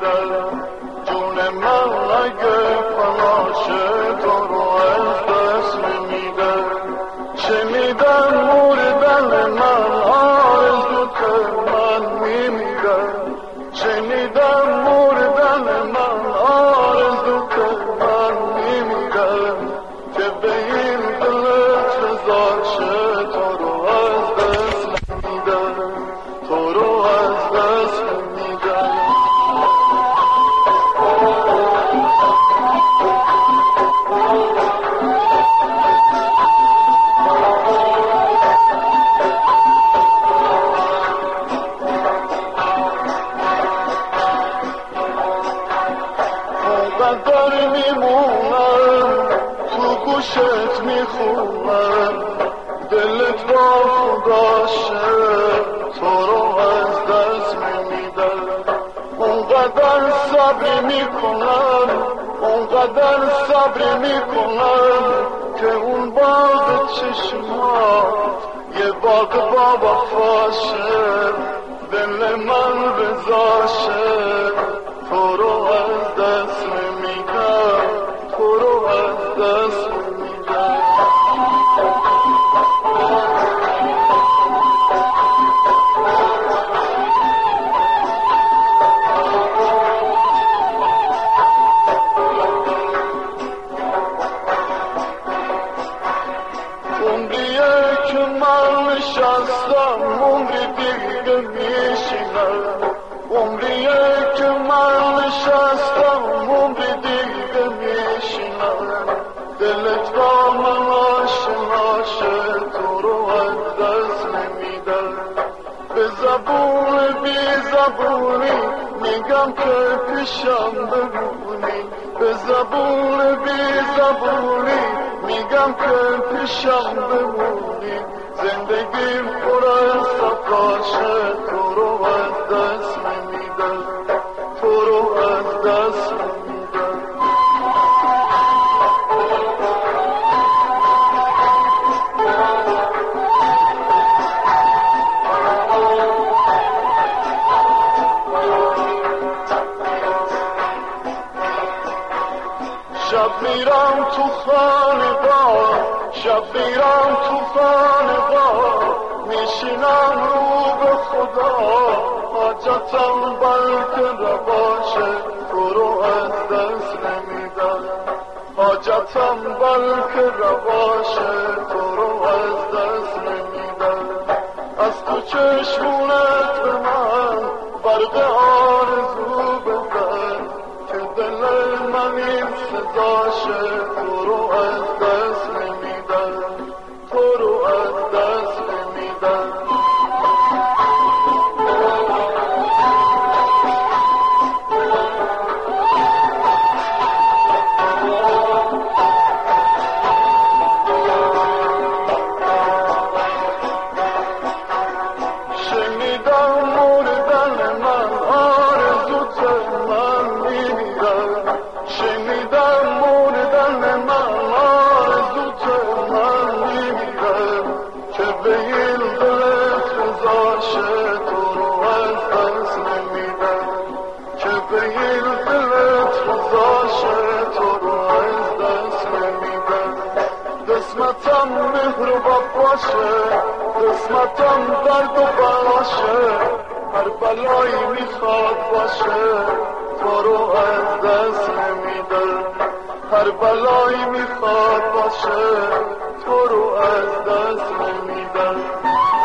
نمیدم. جون من اگه پناشه تو رو از دست نمیدم. شنیدم مردن من آرزو که من میمیرم. شنیدم مردن من آرزو که من میمیرم. که به این دلت رضا شه تو رو از دست نمیدم. تو رو از دست نمیدم. اونقدر میمونم تو گوشت میخونم دلت با خداشه تو رو از دست نمیدم. اونقدر صبر میکنم اونقدر صبر میکنم که اون باغ چشمات یه باغ با وفاشه دل من رضاشه تو رو از دست نمیدم. تو رو از دست نمیدم. عمریه که من نشستم عمری دیگه میشینم. عمریه که من نشستم عمری دیگه میشینم. دلت با من آشناشه تو رو از دست نمیدم. به زبون بی زبونی میگم که پیشم بمونی. به زبون بی زبونی میگم که پیشم بمونی. زندگیم پر از صفاشه تو رو از دست نمیدم. تو رو از دست نمیدم. شب میرم تو خانقاه شب میرم تو خانقاه میشینم رو به خدا. حاجتم بلکه رواشه تو رو از دست نمیدم. حاجتم بلکه رواشه تو رو از دست نمیدم. از تو چشمونت به من برق آرزو بزن که دل من این صداشه تو رو از دست نمیدم. تو رو از دست نمیدم. شنیدم مردن من آرزو که من میمیرم. شنیدم مردن من آرزو که من میمیرم. که به این دلت رضاشه تو رو از دست نمیدم. که به این دلت رضاشه تو رو از دست نمیدم. قسمتم مهر و باشه قسمتم درد و بلاشه. هر بلایی میخواد باشه تو رو از دست نمیدم. هر بلایی میخواد باشه تو رو از دست نمیدم.